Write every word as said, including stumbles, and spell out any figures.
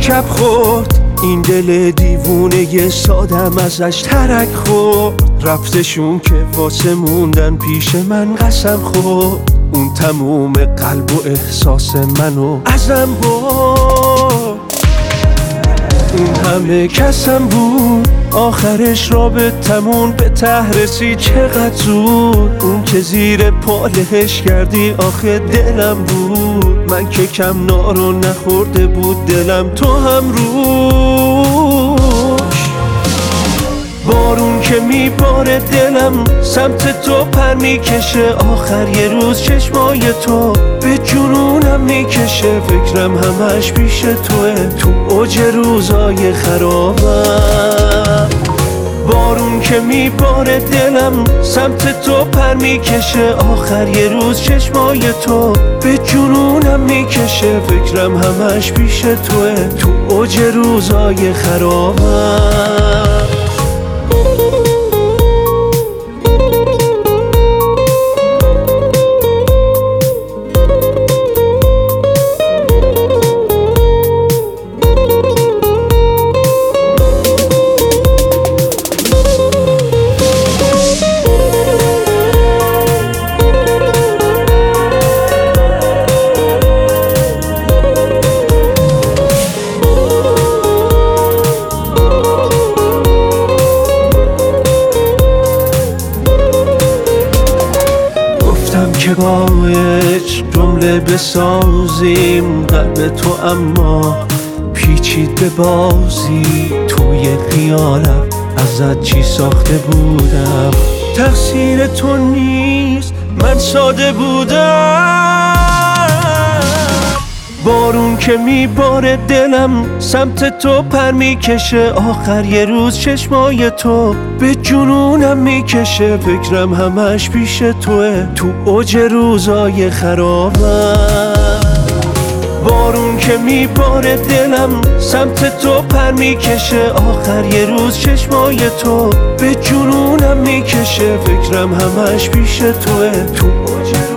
مرکب خورد این دل دیوونه سادم ازش ترک خورد. رفتشون که واسه موندن پیش من قسم خورد. اون تموم قلب و احساس منو ازم برد. اون همه کسم بود آخرش رابطمون به ته رسید چقدر زود. اون که زیر پالش کردی آخه دلم بود. من که کم نارو نخورده بود دلم تو هم روش. بارون که میباره دلم سمت تو پر میکشه. آخر یه روز چشمای تو به جنونم میکشه. فکرم همش پیش توه تو اوج روزای خرابم. بارون که میباره دلم سمت تو پر میکشه. آخر یه روز چشمای تو به جنونم میکشه. فکرم همش پیش توه تو اوج روزای خرابم. که با عشق جمله بسازیم قلب تو اما پیچید به بازی. توی خیالم ازت چی ساخته بودم تقصیر تو نیست من ساده بودم. بارون که میباره دلم سمت تو پر میکشه. آخر یه روز چشمای تو به جنونم میکشه. فکرم همش پیش توه تو اوج روزای خرابم. بارون که میباره دلم سمت تو پر میکشه. آخر یه روز چشمای تو به جنونم میکشه. فکرم همش پیش توه تو اوج